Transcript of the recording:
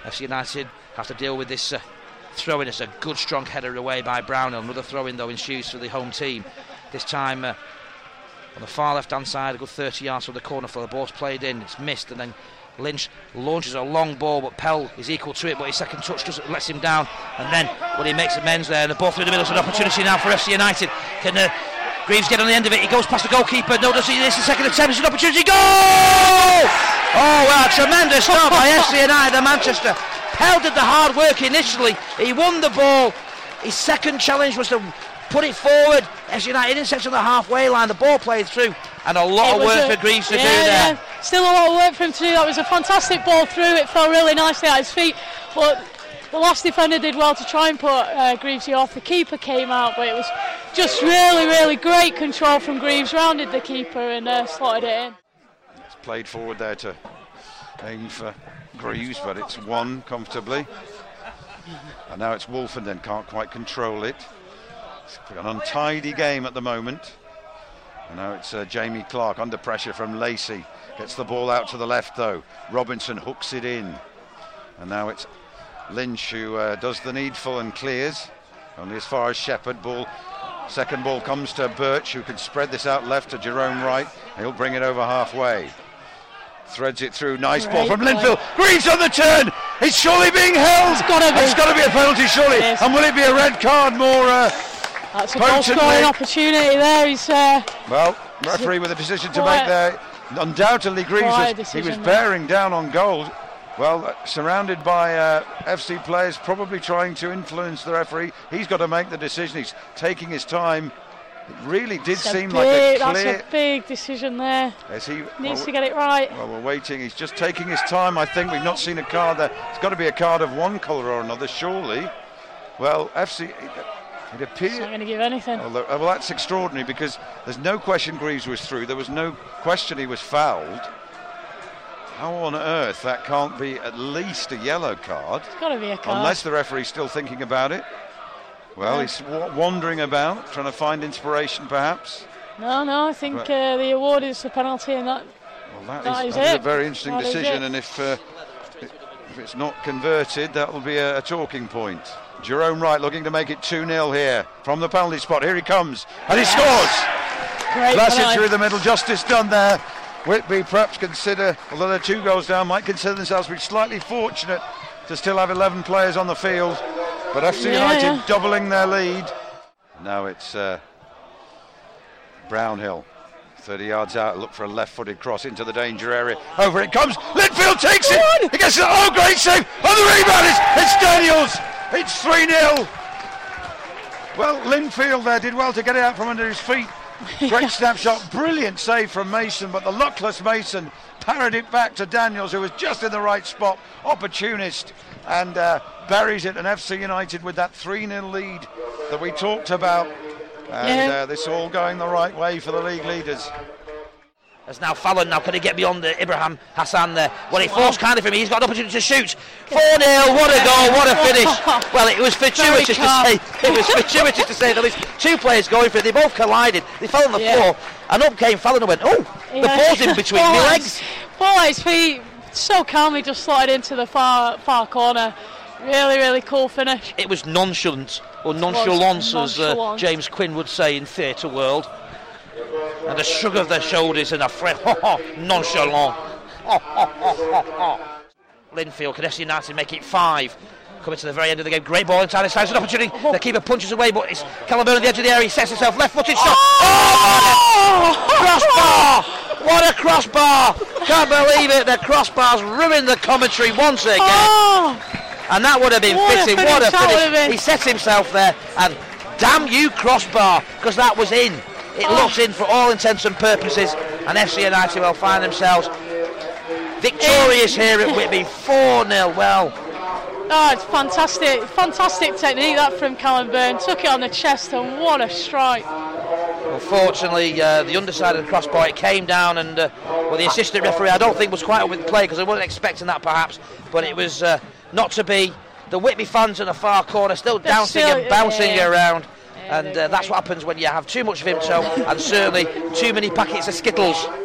FC United have to deal with this throw-in. It's a good strong header away by Brownhill. Another throw-in though ensues for the home team. This time on the far left-hand side, a good 30 yards from the corner for the ball's played in. It's missed, and then Lynch launches a long ball, but Pell is equal to it, but his second touch just lets him down, and then when he makes amends there, and the ball through the middle is an opportunity now for FC United. Can Greaves get on the end of it? He goes past the goalkeeper. No, does he? This is the second attempt. It's an opportunity. Goal! Oh, well, tremendous start by FC United of Manchester. Pell did the hard work initially. He won the ball. His second challenge was to put it forward. FC United intercepts on the halfway line. The ball played through, and a lot of work for Greaves to do there. Yeah. Still a lot of work for him to do. That was a fantastic ball through. It fell really nicely at his feet, but the last defender did well to try and put Greavesy off. The keeper came out, but it was just really, really great control from Greaves. Rounded the keeper and slotted it in. It's played forward there to aim for Greaves, but it's won comfortably. And now it's Wolfen, then can't quite control it. It's an untidy game at the moment. And now it's Jamie Clark under pressure from Lacey. Gets the ball out to the left though. Robinson hooks it in. And now it's Lynch who does the needful and clears. Only as far as Shepherd. Second ball comes to Birch, who can spread this out left to Jerome Wright. He'll bring it over halfway. Threads it through. Nice ball from Linfield. Greaves on the turn. It's surely being held. It's got to be a penalty, surely. And will it be a red card more that's a goal scoring opportunity there. He's well, referee with a decision to make there. Undoubtedly Greaves he was bearing down on goal. Well, surrounded by FC players probably trying to influence the referee. He's got to make the decision. He's taking his time. It really did seem like a clear... That's a big decision there. He needs to get it right. Well, we're waiting. He's just taking his time. I think we've not seen a card there. It's got to be a card of one colour or another, surely. Well, FC... It appears... He's not going to give anything. Well, that's extraordinary because there's no question Greaves was through. There was no question he was fouled. How on earth that can't be at least a yellow card? It's got to be a card. Unless the referee's still thinking about it. Well, he's wandering about, trying to find inspiration perhaps. No, I think the award is the penalty, and that is a very interesting decision, and if it's not converted, that will be a talking point. Jerome Wright looking to make it 2-0 here from the penalty spot. Here he comes, and he scores! Blast it through the middle, justice done there. Whitby perhaps consider, although they're 2 goals down, might consider themselves to be slightly fortunate to still have 11 players on the field. But FC United doubling their lead. Now it's Brownhill, 30 yards out, look for a left-footed cross into the danger area. Over it comes, Linfield takes it! He gets it, great save! On the rebound, it's Daniels! It's 3-0! Well, Linfield there did well to get it out from under his feet. Great snapshot, brilliant save from Mason, but the luckless Mason parried it back to Daniels, who was just in the right spot, opportunist, and buries it. And FC United with that 3-0 lead that we talked about, and this all going the right way for the league leaders. There's now Fallon. Now can he get beyond Ibrahim Hassan there? Well, he forced kindly for him. He's got an opportunity to shoot. 4-0. What a goal! What a finish! Well, it was fortuitous to say. It was fortuitous to say that there's 2 players going for it. They both collided. They fell on the floor, and up came Fallon and went, the ball's in between my legs. Ball at his feet, so calmly just slotted into the far corner. Really, really cool finish. It was nonchalant, or nonchalance, as James Quinn would say in theatre world. And a shrug of their shoulders and a nonchalant. Linfield, can FC United make it 5? Coming to the very end of the game, great ball inside his side, it's an opportunity. The keeper punches away, but it's Callum Byrne on the edge of the area. He sets himself left-footed shot. Crossbar! What a crossbar! Can't believe it. The crossbar's ruined the commentary once again. And that would have been fitting. What a finish! He set himself there, and damn you, crossbar, because that was in. It looks in for all intents and purposes, and FC United will find themselves victorious here at Whitby, 4-0. Well, it's fantastic technique that from Callum Byrne. Took it on the chest, and what a strike. Unfortunately, the underside of the crossbar, it came down, and the assistant referee, I don't think was quite up with the play, because I wasn't expecting that perhaps, but it was not to be. The Whitby fans in the far corner still dancing and bouncing around. And that's what happens when you have too much Vimto and certainly too many packets of Skittles.